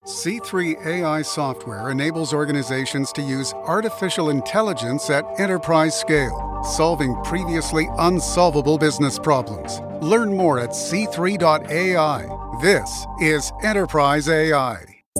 C3 AI software enables organizations to use artificial intelligence at enterprise scale, solving previously unsolvable business problems. Learn more at c3.ai. This is Enterprise AI.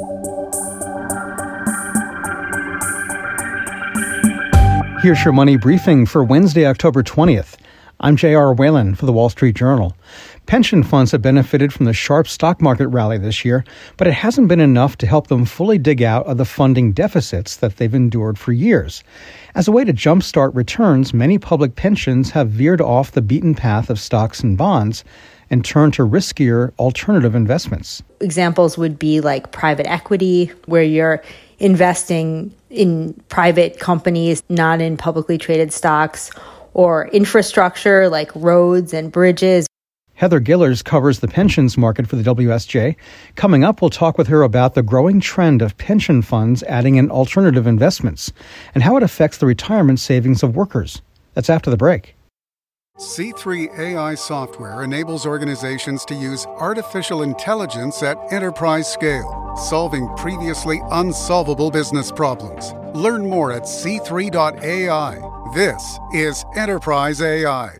Here's your money briefing for Wednesday, October 20th. I'm J.R. Whalen for the Wall Street Journal. Pension funds have benefited from the sharp stock market rally this year, but it hasn't been enough to help them fully dig out of the funding deficits that they've endured for years. As a way to jumpstart returns, many public pensions have veered off the beaten path of stocks and bonds and turned to riskier alternative investments. Examples would be like private equity, where you're investing in private companies, not in publicly traded stocks, or infrastructure like roads and bridges. Heather Gillers covers the pensions market for the WSJ. Coming up, we'll talk with her about the growing trend of pension funds adding in alternative investments and how it affects the retirement savings of workers. That's after the break. C3 AI software enables organizations to use artificial intelligence at enterprise scale, solving previously unsolvable business problems. Learn more at c3.ai. This is Enterprise AI.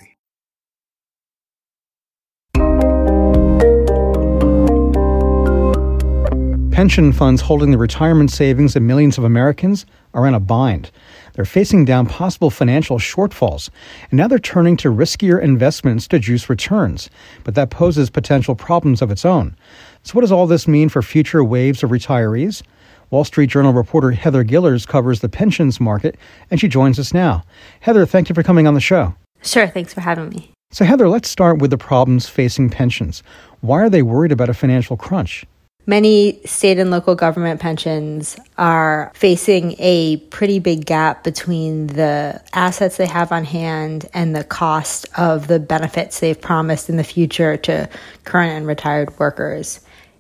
Pension funds holding the retirement savings of millions of Americans are in a bind. They're facing down possible financial shortfalls, and now they're turning to riskier investments to juice returns. But that poses potential problems of its own. So what does all this mean for future waves of retirees? Wall Street Journal reporter Heather Gillers covers the pensions market, and she joins us now. Heather, thank you for coming on the show. Sure, thanks for having me. So Heather, let's start with the problems facing pensions. Why are they worried about a financial crunch? Many state and local government pensions are facing a pretty big gap between the assets they have on hand and the cost of the benefits they've promised in the future to current and retired workers.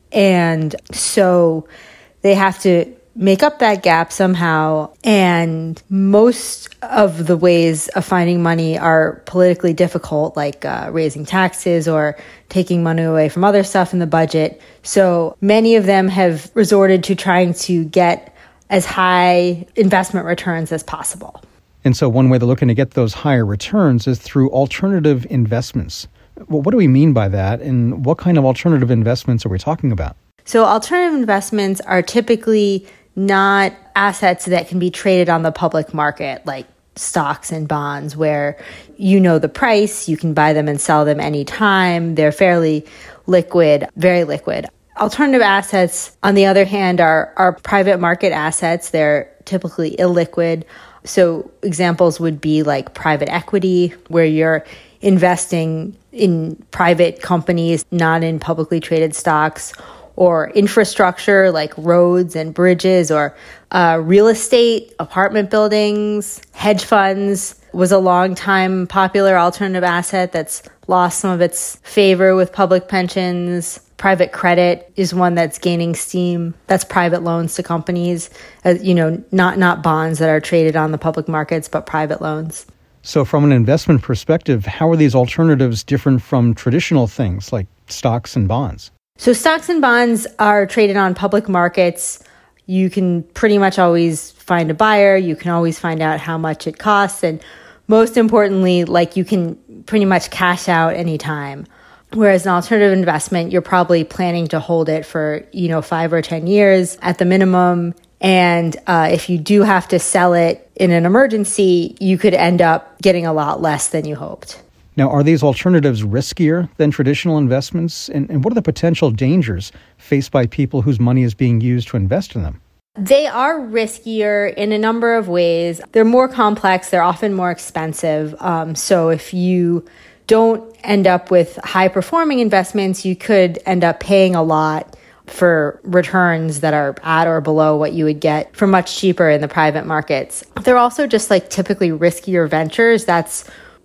And so they have to make up that gap somehow, and most of the ways of finding money are politically difficult, like raising taxes or taking money away from other stuff in the budget. So many of them have resorted to trying to get as high investment returns as possible. And so one way they're looking to get those higher returns is through alternative investments. Well, what do we mean by that, and what kind of alternative investments are we talking about? So alternative investments are typically not assets that can be traded on the public market, like stocks and bonds, where you know the price, you can buy them and sell them anytime. They're fairly liquid, very liquid. Alternative assets, on the other hand, are private market assets. They're typically illiquid. So examples would be like private equity, where you're investing in private companies, not in publicly traded stocks, or infrastructure like roads and bridges, or real estate, apartment buildings. Hedge funds was a long time popular alternative asset that's lost some of its favor with public pensions. Private credit is one that's gaining steam. That's private loans to companies, not bonds that are traded on the public markets, but private loans. So from an investment perspective, how are these alternatives different from traditional things like stocks and bonds? So stocks and bonds are traded on public markets. You can pretty much always find a buyer. You can always find out how much it costs. And most importantly, you can pretty much cash out anytime. Whereas an alternative investment, you're probably planning to hold it for, 5 or 10 years at the minimum. And if you do have to sell it in an emergency, you could end up getting a lot less than you hoped. Now, are these alternatives riskier than traditional investments? And what are the potential dangers faced by people whose money is being used to invest in them? They are riskier in a number of ways. They're more complex. They're often more expensive. So if you don't end up with high-performing investments, you could end up paying a lot for returns that are at or below what you would get for much cheaper in the private markets. They're also just typically riskier ventures. That's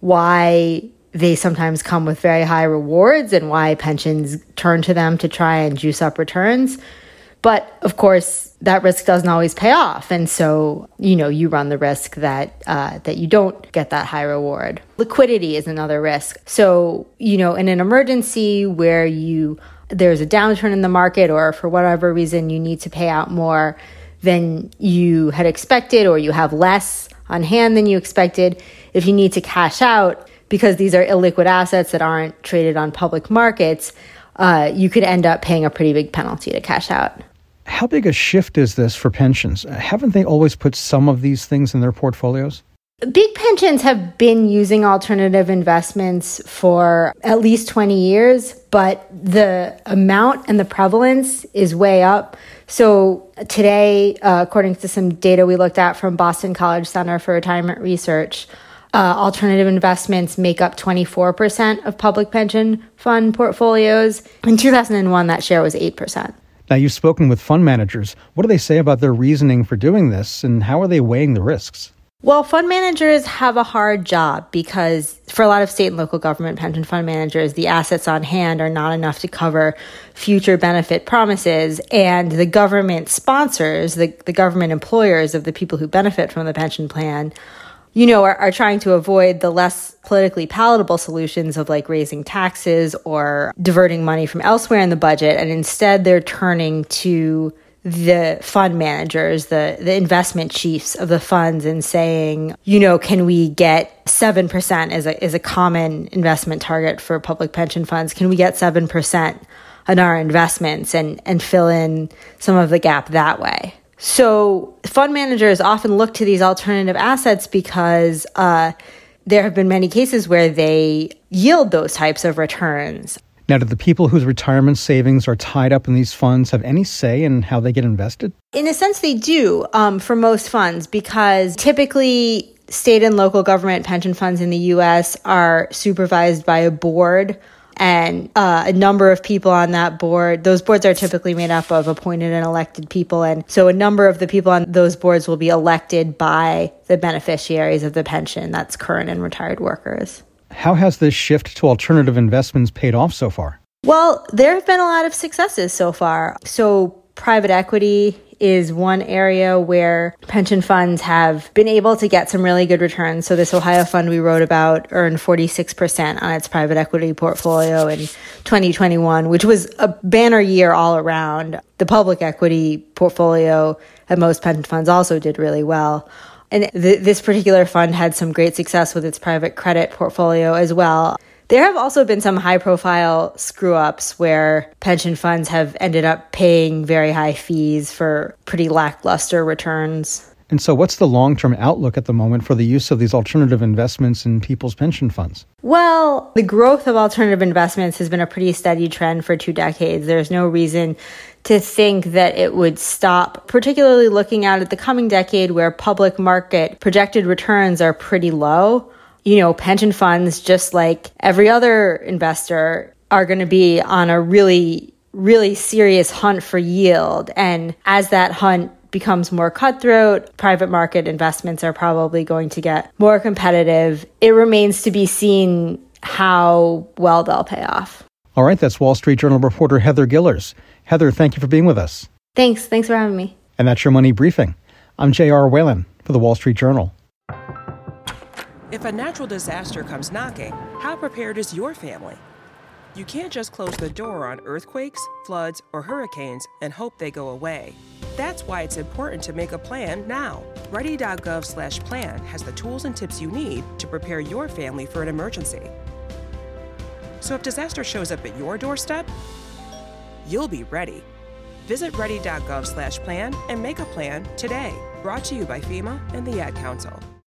why they sometimes come with very high rewards and why pensions turn to them to try and juice up returns. But of course, that risk doesn't always pay off. And so, you run the risk that you don't get that high reward. Liquidity is another risk. So, in an emergency where you there's a downturn in the market, or for whatever reason you need to pay out more than you had expected, or you have less on hand than you expected, if you need to cash out because these are illiquid assets that aren't traded on public markets, you could end up paying a pretty big penalty to cash out. How big a shift is this for pensions? Haven't they always put some of these things in their portfolios? Big pensions have been using alternative investments for at least 20 years, but the amount and the prevalence is way up. So today, according to some data we looked at from Boston College Center for Retirement Research, alternative investments make up 24% of public pension fund portfolios. In 2001, that share was 8%. Now, you've spoken with fund managers. What do they say about their reasoning for doing this, and how are they weighing the risks? Well, fund managers have a hard job because for a lot of state and local government pension fund managers, the assets on hand are not enough to cover future benefit promises. And the government sponsors, the government employers of the people who benefit from the pension plan, are trying to avoid the less politically palatable solutions of like raising taxes or diverting money from elsewhere in the budget. And instead, they're turning to the fund managers, the investment chiefs of the funds, and saying, can we get 7% as a common investment target for public pension funds? Can we get 7% on our investments and fill in some of the gap that way? So fund managers often look to these alternative assets because there have been many cases where they yield those types of returns. Now, do the people whose retirement savings are tied up in these funds have any say in how they get invested? In a sense, they do for most funds, because typically state and local government pension funds in the U.S. are supervised by a board, and a number of people on that board. Those boards are typically made up of appointed and elected people. And so a number of the people on those boards will be elected by the beneficiaries of the pension. That's current and retired workers. How has this shift to alternative investments paid off so far? Well, there have been a lot of successes so far. So private equity is one area where pension funds have been able to get some really good returns. So this Ohio fund we wrote about earned 46% on its private equity portfolio in 2021, which was a banner year all around. The public equity portfolio at most pension funds also did really well. And this particular fund had some great success with its private credit portfolio as well. There have also been some high-profile screw-ups where pension funds have ended up paying very high fees for pretty lackluster returns. And so what's the long-term outlook at the moment for the use of these alternative investments in people's pension funds? Well, the growth of alternative investments has been a pretty steady trend for 2 decades. There's no reason to think that it would stop, particularly looking out at the coming decade where public market projected returns are pretty low. Pension funds, just like every other investor, are going to be on a really, really serious hunt for yield. And as that hunt becomes more cutthroat, private market investments are probably going to get more competitive. It remains to be seen how well they'll pay off. All right, that's Wall Street Journal reporter Heather Gillers. Heather, thank you for being with us. Thanks for having me. And that's your Money Briefing. I'm J.R. Whalen for the Wall Street Journal. If a natural disaster comes knocking, how prepared is your family? You can't just close the door on earthquakes, floods, or hurricanes and hope they go away. That's why it's important to make a plan now. Ready.gov/plan has the tools and tips you need to prepare your family for an emergency. So if disaster shows up at your doorstep, you'll be ready. Visit ready.gov/plan and make a plan today. Brought to you by FEMA and the Ad Council.